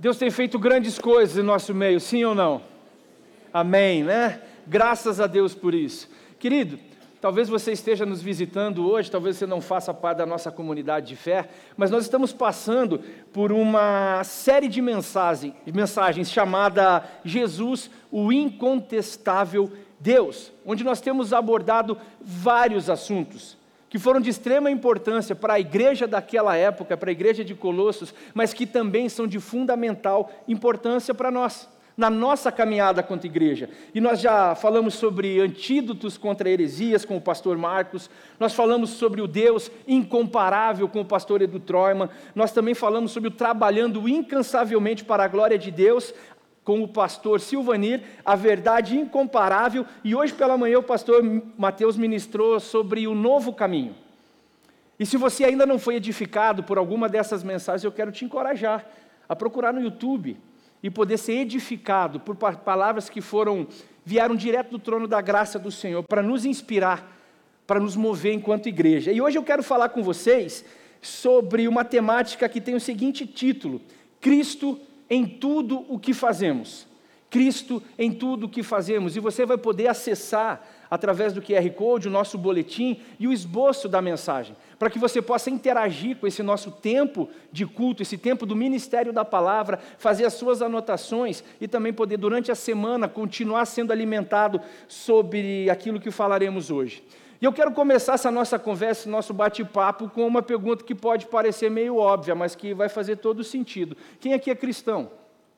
Deus tem feito grandes coisas em nosso meio, sim ou não? Amém, né? Graças a Deus por isso. Querido, talvez você esteja nos visitando hoje, talvez você não faça parte da nossa comunidade de fé, mas nós estamos passando por uma série de mensagens chamada Jesus, o Incontestável Deus, onde nós temos abordado vários assuntos que foram de extrema importância para a igreja daquela época, para a igreja de Colossos, mas que também são de fundamental importância para nós, na nossa caminhada contra a igreja. E nós já falamos sobre antídotos contra heresias com o pastor Marcos, nós falamos sobre o Deus incomparável com o pastor Edu Troiman, nós também falamos sobre o trabalhando incansavelmente para a glória de Deus, com o pastor Silvanir, a verdade incomparável, e hoje pela manhã o pastor Mateus ministrou sobre o novo caminho. E se você ainda não foi edificado por alguma dessas mensagens, eu quero te encorajar a procurar no YouTube e poder ser edificado por palavras que vieram direto do trono da graça do Senhor, para nos inspirar, para nos mover enquanto igreja. E hoje eu quero falar com vocês sobre uma temática que tem o seguinte título: Cristo em tudo o que fazemos. Cristo em tudo o que fazemos. E você vai poder acessar, através do QR Code, o nosso boletim e o esboço da mensagem, para que você possa interagir com esse nosso tempo de culto, esse tempo do ministério da palavra, fazer as suas anotações e também poder, durante a semana, continuar sendo alimentado sobre aquilo que falaremos hoje. E eu quero começar essa nossa conversa, nosso bate-papo, com uma pergunta que pode parecer meio óbvia, mas que vai fazer todo sentido. Quem aqui é cristão?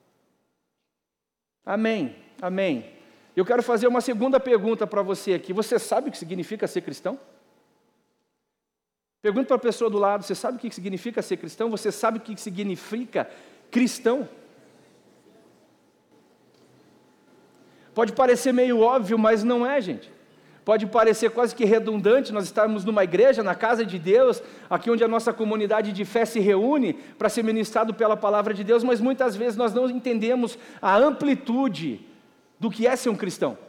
Amém, amém. Eu quero fazer uma segunda pergunta para você aqui. Você sabe o que significa ser cristão? Pergunta para a pessoa do lado: você sabe o que significa ser cristão? Você sabe o que significa cristão? Pode parecer meio óbvio, mas não é, gente. Pode parecer quase que redundante nós estarmos numa igreja, na casa de Deus, aqui onde a nossa comunidade de fé se reúne para ser ministrado pela palavra de Deus, mas muitas vezes nós não entendemos a amplitude do que é ser um cristão.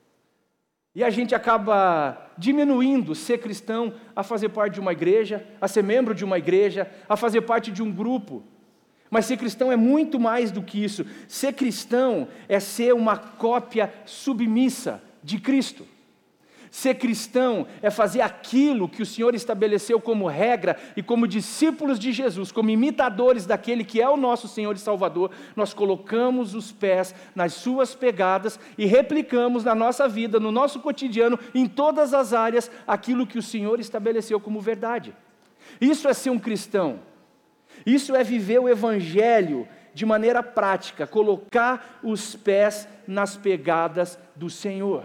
E a gente acaba diminuindo ser cristão a fazer parte de uma igreja, a ser membro de uma igreja, a fazer parte de um grupo. Mas ser cristão é muito mais do que isso. Ser cristão é ser uma cópia submissa de Cristo. Ser cristão é fazer aquilo que o Senhor estabeleceu como regra, e como discípulos de Jesus, como imitadores daquele que é o nosso Senhor e Salvador, nós colocamos os pés nas suas pegadas e replicamos na nossa vida, no nosso cotidiano, em todas as áreas, aquilo que o Senhor estabeleceu como verdade. Isso é ser um cristão. Isso é viver o Evangelho de maneira prática, colocar os pés nas pegadas do Senhor.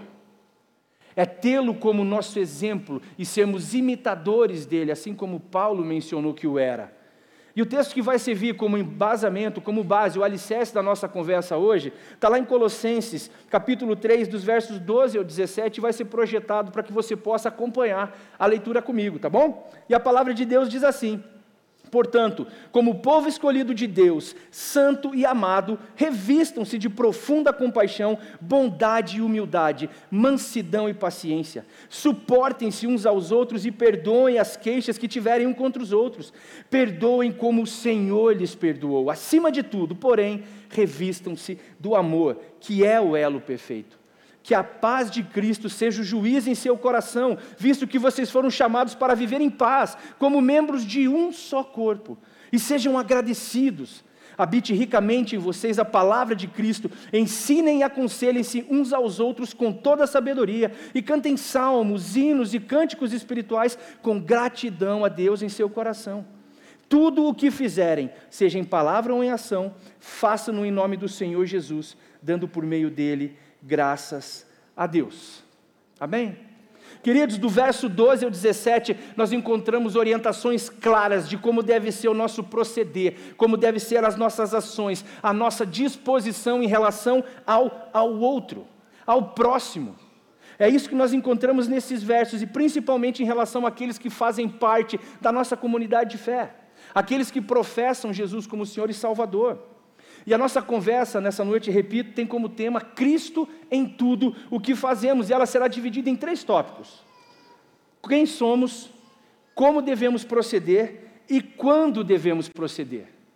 É tê-lo como nosso exemplo e sermos imitadores dele, assim como Paulo mencionou que o era. E o texto que vai servir como embasamento, como base, o alicerce da nossa conversa hoje, está lá em Colossenses, capítulo 3, dos versos 12 ao 17, e vai ser projetado para que você possa acompanhar a leitura comigo, tá bom? E a palavra de Deus diz assim: portanto, como povo escolhido de Deus, santo e amado, revistam-se de profunda compaixão, bondade e humildade, mansidão e paciência. Suportem-se uns aos outros e perdoem as queixas que tiverem um contra os outros. Perdoem como o Senhor lhes perdoou. Acima de tudo, porém, revistam-se do amor, que é o elo perfeito. Que a paz de Cristo seja o juiz em seu coração, visto que vocês foram chamados para viver em paz, como membros de um só corpo, e sejam agradecidos. Habite ricamente em vocês a palavra de Cristo, ensinem e aconselhem-se uns aos outros com toda a sabedoria, e cantem salmos, hinos e cânticos espirituais com gratidão a Deus em seu coração. Tudo o que fizerem, seja em palavra ou em ação, façam-no em nome do Senhor Jesus, dando por meio dele graças a Deus. Amém? Queridos, do verso 12 ao 17, nós encontramos orientações claras de como deve ser o nosso proceder, como devem ser as nossas ações, a nossa disposição em relação ao outro, ao próximo. É isso que nós encontramos nesses versos, e principalmente em relação àqueles que fazem parte da nossa comunidade de fé, aqueles que professam Jesus como Senhor e Salvador. E a nossa conversa nessa noite, repito, tem como tema Cristo em tudo o que fazemos, e ela será dividida em 3 tópicos: quem somos, como devemos proceder e quando devemos proceder.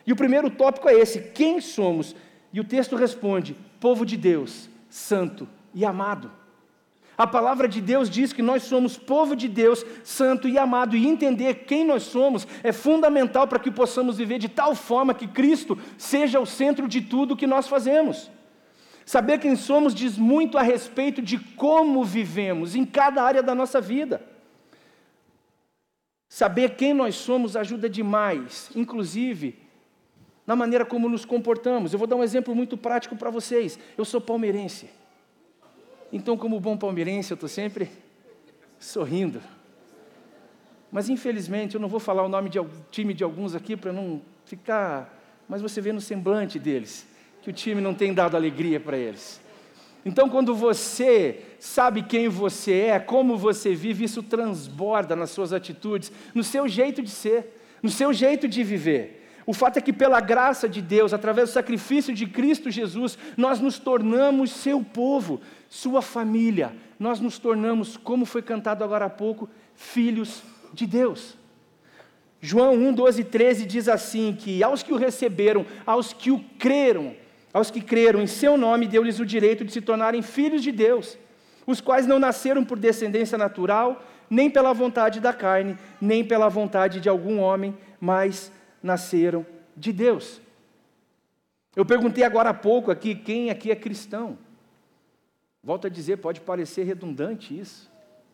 E o primeiro tópico é esse: quem somos? E o texto responde: povo de Deus, santo e amado. A palavra de Deus diz que nós somos povo de Deus, santo e amado, e entender quem nós somos é fundamental para que possamos viver de tal forma que Cristo seja o centro de tudo que nós fazemos. Saber quem somos diz muito a respeito de como vivemos em cada área da nossa vida. Saber quem nós somos ajuda demais, inclusive na maneira como nos comportamos. Eu vou dar um exemplo muito prático para vocês. Eu sou palmeirense. Então, como bom palmeirense, eu estou sempre sorrindo. Mas, infelizmente, eu não vou falar o nome de time de alguns aqui para não ficar... Mas você vê no semblante deles que o time não tem dado alegria para eles. Então, quando você sabe quem você é, como você vive, isso transborda nas suas atitudes, no seu jeito de ser, no seu jeito de viver. O fato é que pela graça de Deus, através do sacrifício de Cristo Jesus, nós nos tornamos seu povo, sua família. Nós nos tornamos, como foi cantado agora há pouco, filhos de Deus. João 1, 12 e 13 diz assim, que aos que o receberam, aos que creram em seu nome, deu-lhes o direito de se tornarem filhos de Deus, os quais não nasceram por descendência natural, nem pela vontade da carne, nem pela vontade de algum homem, mas nasceram de Deus. Eu perguntei agora há pouco aqui, quem aqui é cristão? Volto a dizer, pode parecer redundante isso.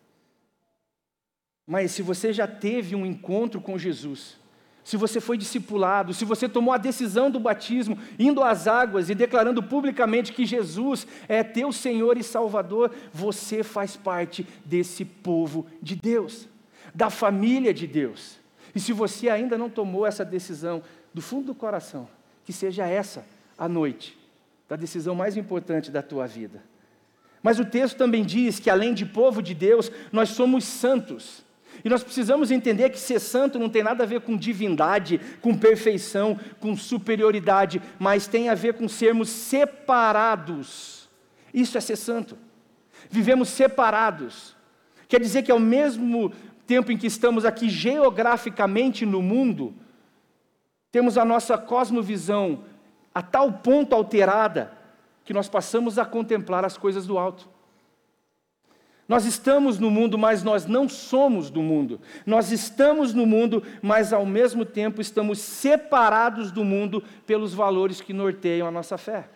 Mas se você já teve um encontro com Jesus, se você foi discipulado, se você tomou a decisão do batismo, indo às águas e declarando publicamente que Jesus é teu Senhor e Salvador, você faz parte desse povo de Deus, da família de Deus. E se você ainda não tomou essa decisão do fundo do coração, que seja essa a noite, da decisão mais importante da tua vida. Mas o texto também diz que além de povo de Deus, nós somos santos. E nós precisamos entender que ser santo não tem nada a ver com divindade, com perfeição, com superioridade, mas tem a ver com sermos separados. Isso é ser santo. Vivemos separados. Quer dizer que ao mesmo tempo em que estamos aqui geograficamente no mundo, temos a nossa cosmovisão a tal ponto alterada que nós passamos a contemplar as coisas do alto. Nós estamos no mundo, mas nós não somos do mundo. Nós estamos no mundo, mas ao mesmo tempo estamos separados do mundo pelos valores que norteiam a nossa fé.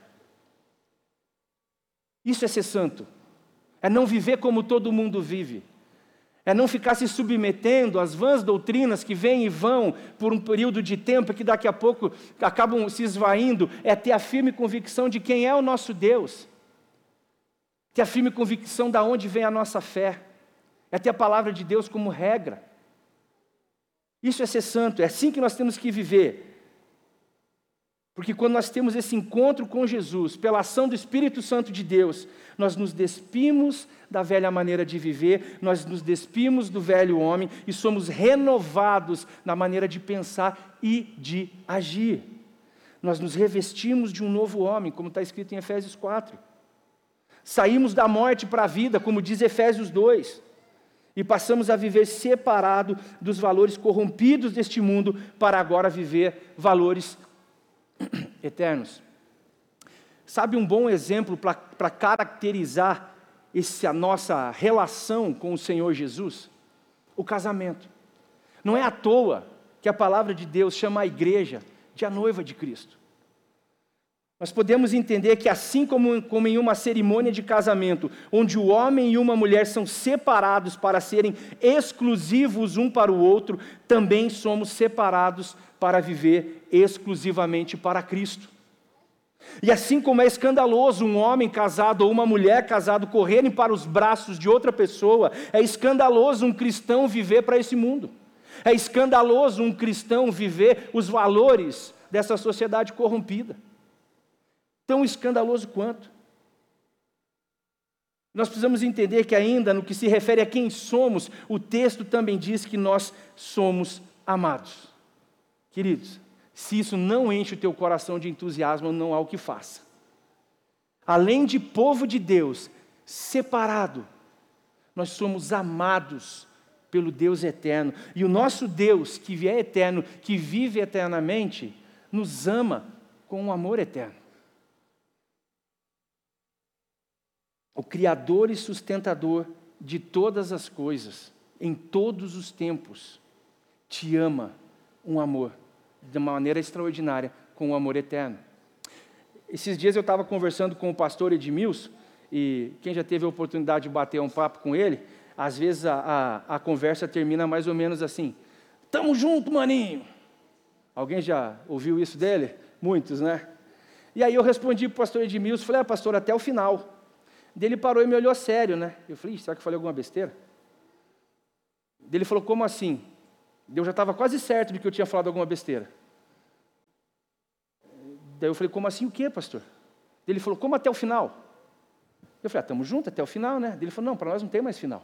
Isso é ser santo. É não viver como todo mundo vive. É não ficar se submetendo às vãs doutrinas que vêm e vão por um período de tempo que daqui a pouco acabam se esvaindo. É ter a firme convicção de quem é o nosso Deus. Ter a firme convicção de onde vem a nossa fé. É ter a palavra de Deus como regra. Isso é ser santo, é assim que nós temos que viver. Porque quando nós temos esse encontro com Jesus, pela ação do Espírito Santo de Deus, nós nos despimos da velha maneira de viver, nós nos despimos do velho homem e somos renovados na maneira de pensar e de agir. Nós nos revestimos de um novo homem, como está escrito em Efésios 4. Saímos da morte para a vida, como diz Efésios 2, e passamos a viver separado dos valores corrompidos deste mundo para agora viver valores eternos. Sabe um bom exemplo para caracterizar a nossa relação com o Senhor Jesus? O casamento. Não é à toa que a palavra de Deus chama a igreja de a noiva de Cristo. Nós podemos entender que assim como em uma cerimônia de casamento, onde o homem e uma mulher são separados para serem exclusivos um para o outro, também somos separados para viver exclusivamente para Cristo. E assim como é escandaloso um homem casado ou uma mulher casada correrem para os braços de outra pessoa, é escandaloso um cristão viver para esse mundo. É escandaloso um cristão viver os valores dessa sociedade corrompida. Tão escandaloso quanto. Nós precisamos entender que ainda no que se refere a quem somos, o texto também diz que nós somos amados. Queridos, se isso não enche o teu coração de entusiasmo, não há o que faça. Além de povo de Deus, separado, nós somos amados pelo Deus eterno. E o nosso Deus, que é eterno, que vive eternamente, nos ama com um amor eterno. O Criador e sustentador de todas as coisas, em todos os tempos, te ama um amor de uma maneira extraordinária, com um amor eterno. Esses dias eu estava conversando com o pastor Edmilson, e quem já teve a oportunidade de bater um papo com ele, às vezes a conversa termina mais ou menos assim: tamo junto, maninho. Alguém já ouviu isso dele? Muitos, né? E aí eu respondi para o pastor Edmilson, falei: pastor, até o final. Ele parou e me olhou sério, né? Eu falei: será que eu falei alguma besteira? Ele falou: como assim? Eu já estava quase certo de que eu tinha falado alguma besteira. Daí eu falei: como assim o quê, pastor? Ele falou: como até o final? Eu falei: estamos juntos até o final, né? Ele falou: não, para nós não tem mais final.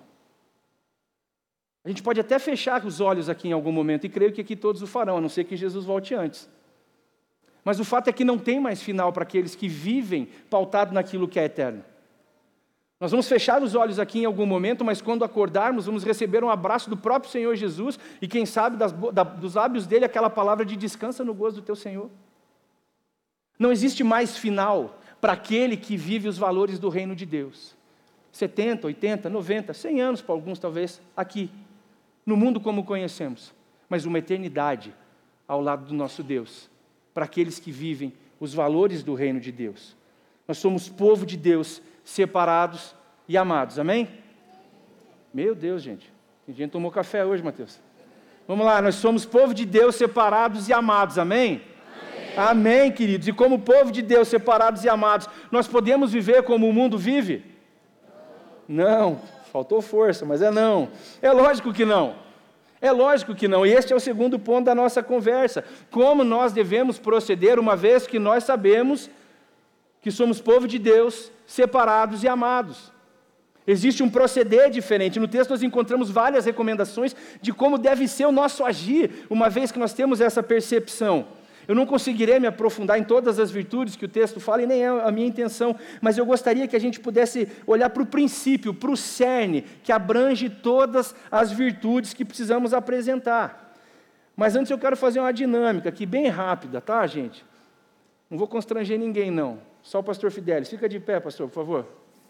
A gente pode até fechar os olhos aqui em algum momento, e creio que aqui todos o farão, a não ser que Jesus volte antes. Mas o fato é que não tem mais final para aqueles que vivem pautado naquilo que é eterno. Nós vamos fechar os olhos aqui em algum momento, mas quando acordarmos, vamos receber um abraço do próprio Senhor Jesus, e quem sabe dos lábios dele aquela palavra de descansa no gozo do teu Senhor. Não existe mais final para aquele que vive os valores do reino de Deus. 70, 80, 90, 100 anos para alguns talvez, aqui, no mundo como conhecemos, mas uma eternidade ao lado do nosso Deus, para aqueles que vivem os valores do reino de Deus. Nós somos povo de Deus, separados e amados, amém? Meu Deus, gente, tem gente que tomou café hoje, Mateus. Vamos lá, nós somos povo de Deus, separados e amados, amém? Amém, queridos. E como povo de Deus, separados e amados, nós podemos viver como o mundo vive? Não, faltou força, mas não. É lógico que não. É lógico que não. E este é o segundo ponto da nossa conversa. Como nós devemos proceder, uma vez que nós sabemos que somos povo de Deus, separados e amados. Existe um proceder diferente. No texto nós encontramos várias recomendações de como deve ser o nosso agir, uma vez que nós temos essa percepção. Eu não conseguirei me aprofundar em todas as virtudes que o texto fala, e nem é a minha intenção, mas eu gostaria que a gente pudesse olhar para o princípio, para o cerne, que abrange todas as virtudes que precisamos apresentar. Mas antes eu quero fazer uma dinâmica aqui, bem rápida, tá, gente? Não vou constranger ninguém, não. Só o pastor Fidelis. Fica de pé, pastor, por favor.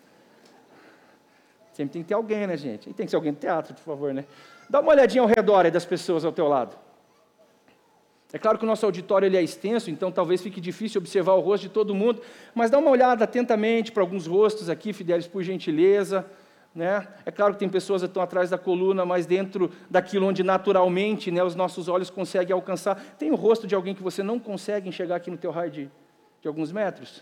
Sempre tem que ter alguém, né, gente? E tem que ser alguém do teatro, por favor, né? Dá uma olhadinha ao redor aí das pessoas ao teu lado. É claro que o nosso auditório ele é extenso, então talvez fique difícil observar o rosto de todo mundo, mas dá uma olhada atentamente para alguns rostos aqui, Fidelis, por gentileza. Né? É claro que tem pessoas que estão atrás da coluna, mas dentro daquilo onde naturalmente, né, os nossos olhos conseguem alcançar. Tem o rosto de alguém que você não consegue enxergar aqui no teu raio de alguns metros?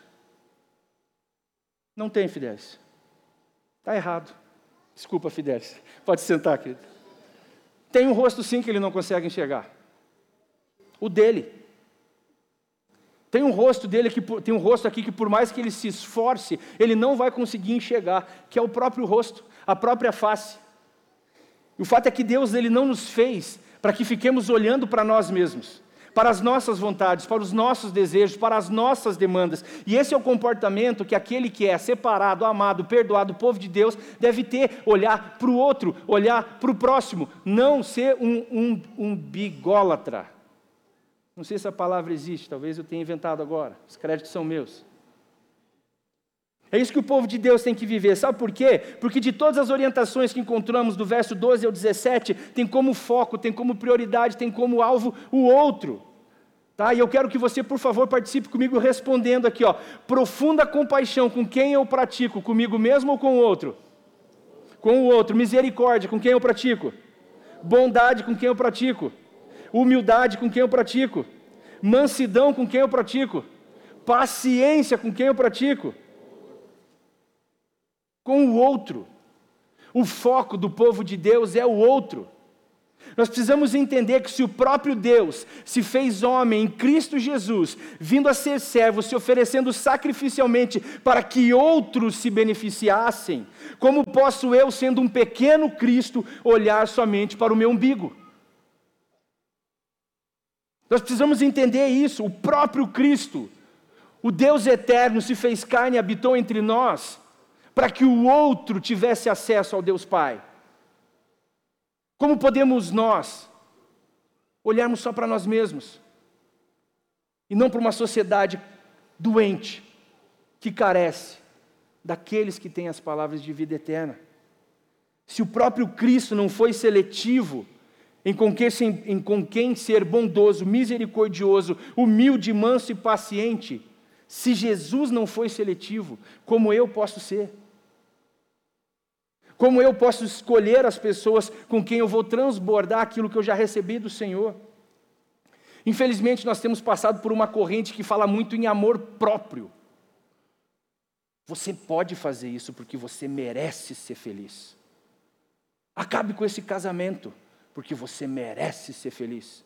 Não tem, Fidelis. Está errado. Desculpa, Fidelis. Pode sentar, querido. Tem um rosto sim que ele não consegue enxergar. O dele. Tem um rosto dele tem um rosto aqui que por mais que ele se esforce, ele não vai conseguir enxergar, que é o próprio rosto, a própria face. E o fato é que Deus ele não nos fez para que fiquemos olhando para nós mesmos, para as nossas vontades, para os nossos desejos, para as nossas demandas. E esse é o comportamento que aquele que é separado, amado, perdoado, povo de Deus, deve ter, olhar para o outro, olhar para o próximo, não ser um bigólatra. Não sei se a palavra existe, talvez eu tenha inventado agora, os créditos são meus. É isso que o povo de Deus tem que viver, sabe por quê? Porque de todas as orientações que encontramos do verso 12 ao 17, tem como foco, tem como prioridade, tem como alvo o outro. Tá? E eu quero que você, por favor, participe comigo respondendo aqui, ó, profunda compaixão com quem eu pratico, comigo mesmo ou com o outro? Com o outro. Misericórdia, com quem eu pratico? Bondade, com quem eu pratico? Humildade, com quem eu pratico? Mansidão, com quem eu pratico? Paciência, com quem eu pratico? Com o outro. O foco do povo de Deus é o outro. Nós precisamos entender que se o próprio Deus se fez homem em Cristo Jesus, vindo a ser servo, se oferecendo sacrificialmente para que outros se beneficiassem, como posso eu, sendo um pequeno Cristo, olhar somente para o meu umbigo? Nós precisamos entender isso. O próprio Cristo, o Deus eterno, se fez carne e habitou entre nós, para que o outro tivesse acesso ao Deus Pai. Como podemos nós olharmos só para nós mesmos e não para uma sociedade doente, que carece daqueles que têm as palavras de vida eterna. Se o próprio Cristo não foi seletivo em com quem ser bondoso, misericordioso, humilde, manso e paciente, se Jesus não foi seletivo, como eu posso ser? Como eu posso escolher as pessoas com quem eu vou transbordar aquilo que eu já recebi do Senhor? Infelizmente, nós temos passado por uma corrente que fala muito em amor próprio. Você pode fazer isso porque você merece ser feliz. Acabe com esse casamento, porque você merece ser feliz.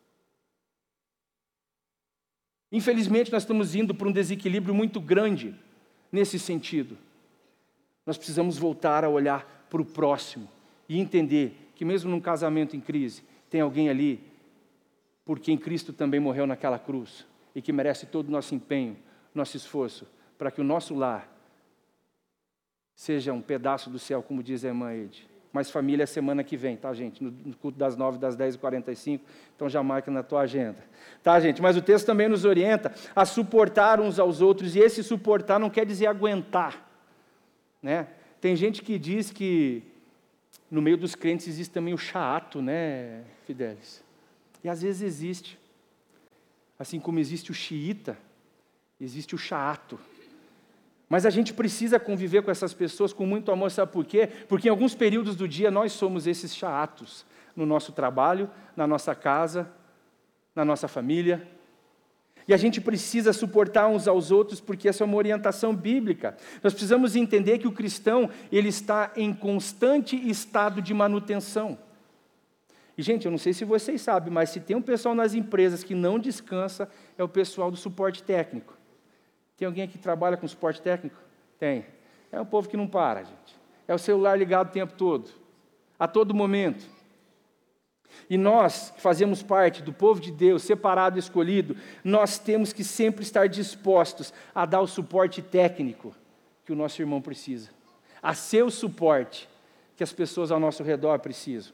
Infelizmente, nós estamos indo para um desequilíbrio muito grande nesse sentido. Nós precisamos voltar a olhar para o próximo e entender que mesmo num casamento em crise, tem alguém ali por quem Cristo também morreu naquela cruz e que merece todo o nosso empenho, nosso esforço, para que o nosso lar seja um pedaço do céu, como diz a irmã Ede. Mas família é semana que vem, tá, gente? No culto das 9, das 10h45, então já marca na tua agenda. Tá, gente? Mas o texto também nos orienta a suportar uns aos outros, e esse suportar não quer dizer aguentar, né? Tem gente que diz que no meio dos crentes existe também o chato, né, Fidelis? E às vezes existe. Assim como existe o xiita, existe o chato. Mas a gente precisa conviver com essas pessoas com muito amor, sabe por quê? Porque em alguns períodos do dia nós somos esses chatos, no nosso trabalho, na nossa casa, na nossa família. E a gente precisa suportar uns aos outros, porque essa é uma orientação bíblica. Nós precisamos entender que o cristão, ele está em constante estado de manutenção. E, gente, eu não sei se vocês sabem, mas se tem um pessoal nas empresas que não descansa, é o pessoal do suporte técnico. Tem alguém aqui que trabalha com suporte técnico? Tem. É um povo que não para, gente. É o celular ligado o tempo todo, a todo momento. E nós, que fazemos parte do povo de Deus, separado e escolhido, nós temos que sempre estar dispostos a dar o suporte técnico que o nosso irmão precisa, a ser o suporte que as pessoas ao nosso redor precisam.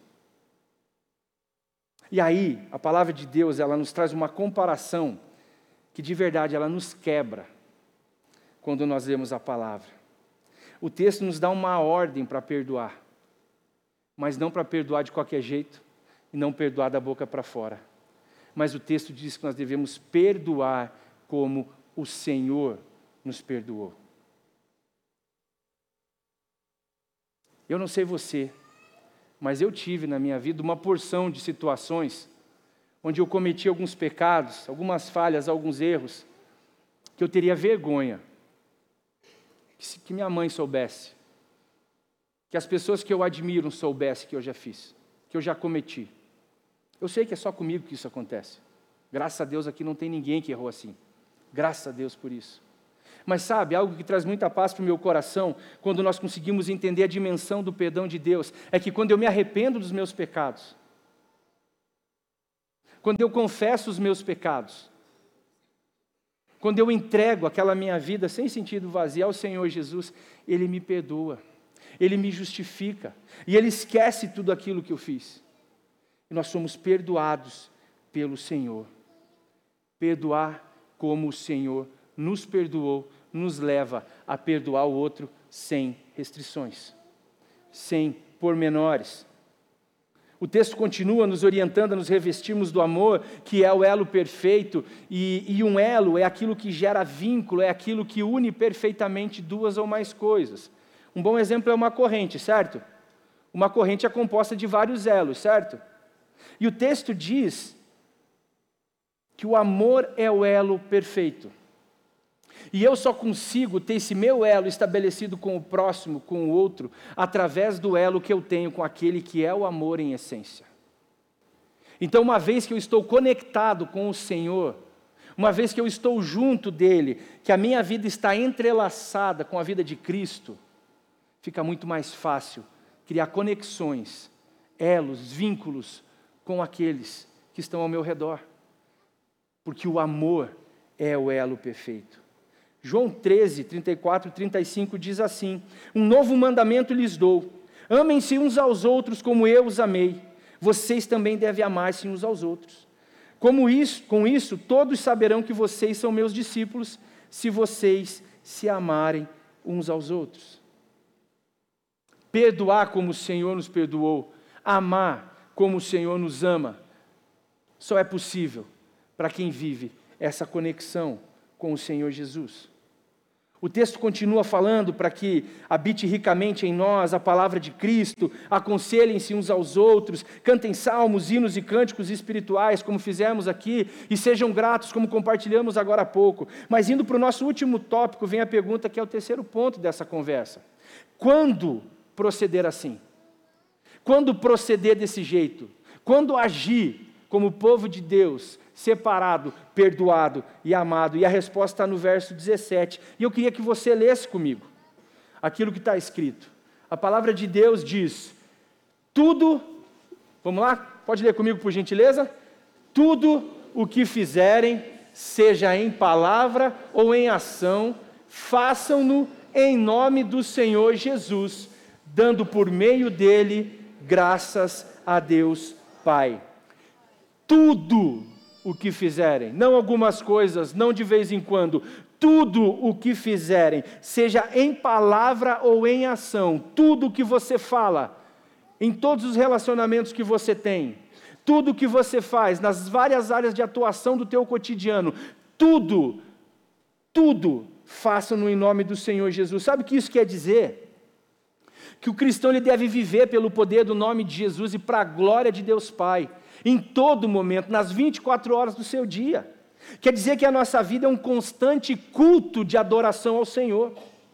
E aí, a palavra de Deus, ela nos traz uma comparação que de verdade ela nos quebra quando nós lemos a palavra. O texto nos dá uma ordem para perdoar, mas não para perdoar de qualquer jeito e não perdoar da boca para fora. Mas o texto diz que nós devemos perdoar como o Senhor nos perdoou. Eu não sei você, mas eu tive na minha vida uma porção de situações onde eu cometi alguns pecados, algumas falhas, alguns erros, que eu teria vergonha que minha mãe soubesse, que as pessoas que eu admiro soubessem que eu já fiz, que eu já cometi. Eu sei que é só comigo que isso acontece. Graças a Deus aqui não tem ninguém que errou assim. Graças a Deus por isso. Mas sabe, algo que traz muita paz para o meu coração, quando nós conseguimos entender a dimensão do perdão de Deus, é que quando eu me arrependo dos meus pecados, quando eu confesso os meus pecados, quando eu entrego aquela minha vida sem sentido vazio ao Senhor Jesus, Ele me perdoa, Ele me justifica, e Ele esquece tudo aquilo que eu fiz. E nós somos perdoados pelo Senhor. Perdoar como o Senhor nos perdoou, nos leva a perdoar o outro sem restrições, sem pormenores. O texto continua nos orientando a nos revestirmos do amor, que é o elo perfeito, e um elo é aquilo que gera vínculo, é aquilo que une perfeitamente duas ou mais coisas. Um bom exemplo é uma corrente, certo? Uma corrente é composta de vários elos, certo? E o texto diz que o amor é o elo perfeito. E eu só consigo ter esse meu elo estabelecido com o próximo, com o outro, através do elo que eu tenho com aquele que é o amor em essência. Então, uma vez que eu estou conectado com o Senhor, uma vez que eu estou junto dEle, que a minha vida está entrelaçada com a vida de Cristo, fica muito mais fácil criar conexões, elos, vínculos com aqueles que estão ao meu redor. Porque o amor é o elo perfeito. João 13, 34 e 35 diz assim: um novo mandamento lhes dou, amem-se uns aos outros como eu os amei, vocês também devem amar-se uns aos outros. Com isso, todos saberão que vocês são meus discípulos, se vocês se amarem uns aos outros. Perdoar como o Senhor nos perdoou, amar como o Senhor nos ama, só é possível para quem vive essa conexão com o Senhor Jesus. O texto continua falando para que habite ricamente em nós a palavra de Cristo, aconselhem-se uns aos outros, cantem salmos, hinos e cânticos espirituais, como fizemos aqui, e sejam gratos, como compartilhamos agora há pouco. Mas indo para o nosso último tópico, vem a pergunta que é o terceiro ponto dessa conversa. Quando proceder assim? Quando proceder desse jeito? Quando agir como povo de Deus, separado, perdoado e amado? E a resposta está no verso 17. E eu queria que você lesse comigo aquilo que está escrito. A palavra de Deus diz: tudo, vamos lá? Pode ler comigo, por gentileza? Tudo o que fizerem, seja em palavra ou em ação, façam-no em nome do Senhor Jesus, dando por meio dele graças a Deus Pai. Tudo o que fizerem, não algumas coisas, não de vez em quando, tudo o que fizerem, seja em palavra ou em ação, tudo o que você fala, em todos os relacionamentos que você tem, tudo o que você faz, nas várias áreas de atuação do teu cotidiano, tudo, façam-no em nome do Senhor Jesus. Sabe o que isso quer dizer? Que o cristão ele deve viver pelo poder do nome de Jesus e para a glória de Deus Pai, em todo momento, nas 24 horas do seu dia. Quer dizer que a nossa vida é um constante culto de adoração ao Senhor.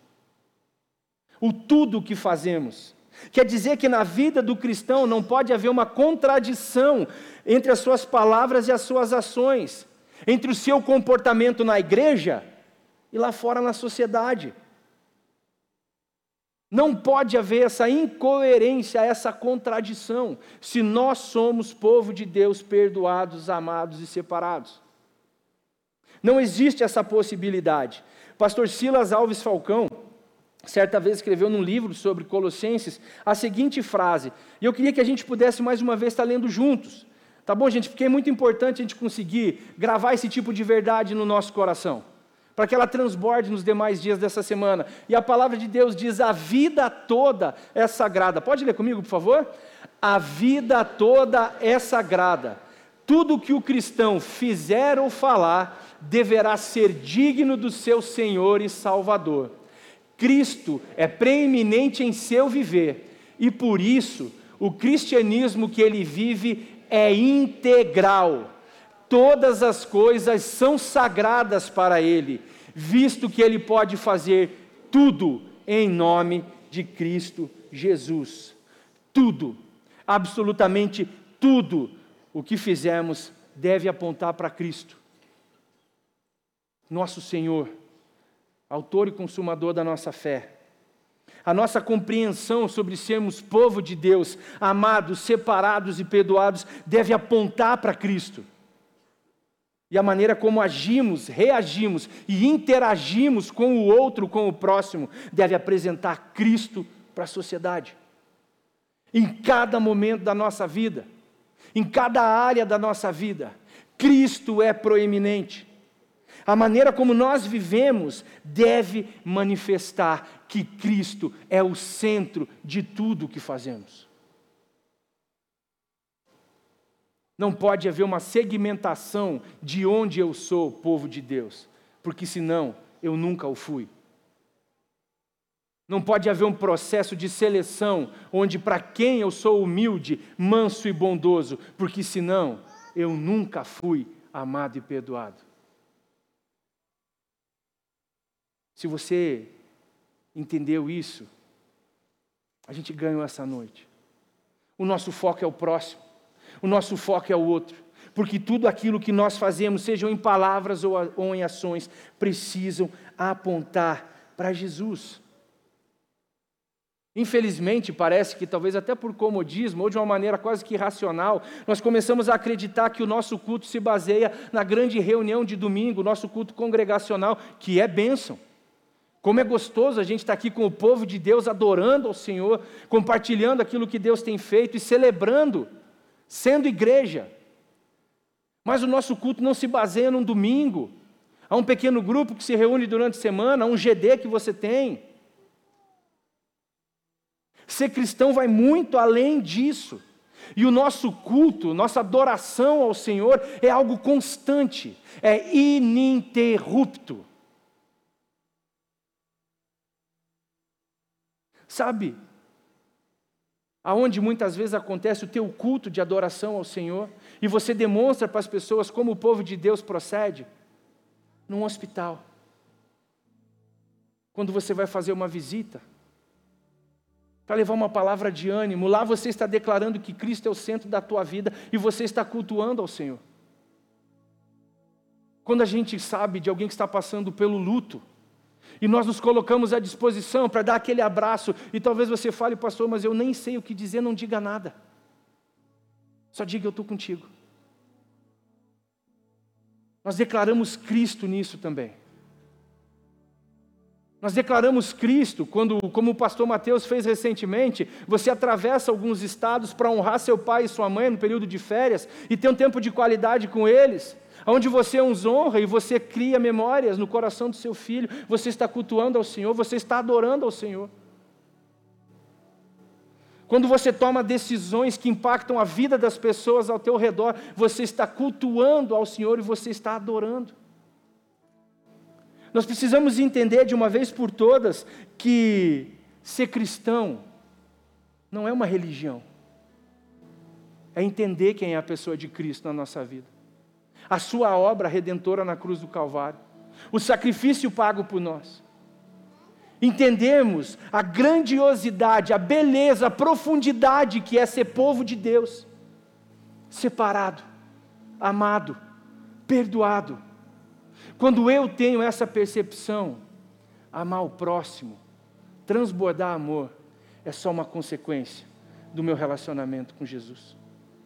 O tudo que fazemos. Quer dizer que na vida do cristão não pode haver uma contradição entre as suas palavras e as suas ações, entre o seu comportamento na igreja e lá fora na sociedade. Não pode haver essa incoerência, essa contradição, se nós somos povo de Deus, perdoados, amados e separados. Não existe essa possibilidade. Pastor Silas Alves Falcão, certa vez escreveu num livro sobre Colossenses a seguinte frase, e eu queria que a gente pudesse mais uma vez estar lendo juntos. Tá bom, gente? Porque é muito importante a gente conseguir gravar esse tipo de verdade no nosso coração, para que ela transborde nos demais dias dessa semana. E a palavra de Deus diz: a vida toda é sagrada. Pode ler comigo, por favor? A vida toda é sagrada. Tudo que o cristão fizer ou falar deverá ser digno do seu Senhor e Salvador. Cristo é preeminente em seu viver, e por isso o cristianismo que ele vive é integral. Todas as coisas são sagradas para ele, visto que ele pode fazer tudo em nome de Cristo Jesus. Tudo, absolutamente tudo o que fizermos deve apontar para Cristo, nosso Senhor, autor e consumador da nossa fé. A nossa compreensão sobre sermos povo de Deus, amados, separados e perdoados, deve apontar para Cristo. E a maneira como agimos, reagimos e interagimos com o outro, com o próximo, deve apresentar Cristo para a sociedade. Em cada momento da nossa vida, em cada área da nossa vida, Cristo é proeminente. A maneira como nós vivemos deve manifestar que Cristo é o centro de tudo o que fazemos. Não pode haver uma segmentação de onde eu sou povo de Deus, porque senão eu nunca o fui. Não pode haver um processo de seleção onde para quem eu sou humilde, manso e bondoso, porque senão eu nunca fui amado e perdoado. Se você entendeu isso, a gente ganhou essa noite. O nosso foco é o próximo, o nosso foco é o outro, porque tudo aquilo que nós fazemos, sejam em palavras ou em ações, precisam apontar para Jesus. Infelizmente, parece que talvez até por comodismo, ou de uma maneira quase que irracional, nós começamos a acreditar que o nosso culto se baseia na grande reunião de domingo, nosso culto congregacional, que é bênção. Como é gostoso a gente estar aqui com o povo de Deus, adorando ao Senhor, compartilhando aquilo que Deus tem feito e celebrando, sendo igreja. Mas o nosso culto não se baseia num domingo. Há um pequeno grupo que se reúne durante a semana, há um GD que você tem. Ser cristão vai muito além disso. E o nosso culto, nossa adoração ao Senhor é algo constante, é ininterrupto. Sabe, aonde muitas vezes acontece o teu culto de adoração ao Senhor, e você demonstra para as pessoas como o povo de Deus procede? Num hospital. Quando você vai fazer uma visita, para levar uma palavra de ânimo, lá você está declarando que Cristo é o centro da tua vida e você está cultuando ao Senhor. Quando a gente sabe de alguém que está passando pelo luto, e nós nos colocamos à disposição para dar aquele abraço, e talvez você fale, pastor, mas eu nem sei o que dizer, não diga nada. Só diga, eu estou contigo. Nós declaramos Cristo nisso também. Nós declaramos Cristo quando, como o pastor Mateus fez recentemente, você atravessa alguns estados para honrar seu pai e sua mãe no período de férias e ter um tempo de qualidade com eles, onde você os honra e você cria memórias no coração do seu filho, você está cultuando ao Senhor, você está adorando ao Senhor. Quando você toma decisões que impactam a vida das pessoas ao teu redor, você está cultuando ao Senhor e você está adorando. Nós precisamos entender de uma vez por todas que ser cristão não é uma religião. É entender quem é a pessoa de Cristo na nossa vida. A sua obra redentora na cruz do Calvário. O sacrifício pago por nós. Entendemos a grandiosidade, a beleza, a profundidade que é ser povo de Deus. Separado, amado, perdoado. Quando eu tenho essa percepção, amar o próximo, transbordar amor, é só uma consequência do meu relacionamento com Jesus.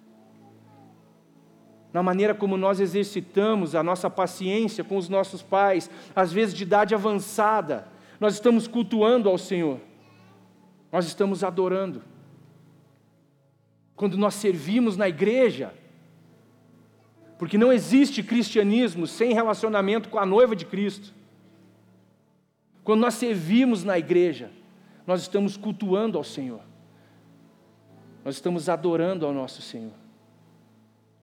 Na maneira como nós exercitamos a nossa paciência com os nossos pais, às vezes de idade avançada, nós estamos cultuando ao Senhor, nós estamos adorando. Quando nós servimos na igreja, porque não existe cristianismo sem relacionamento com a noiva de Cristo. Quando nós servimos na igreja, nós estamos cultuando ao Senhor. Nós estamos adorando ao nosso Senhor.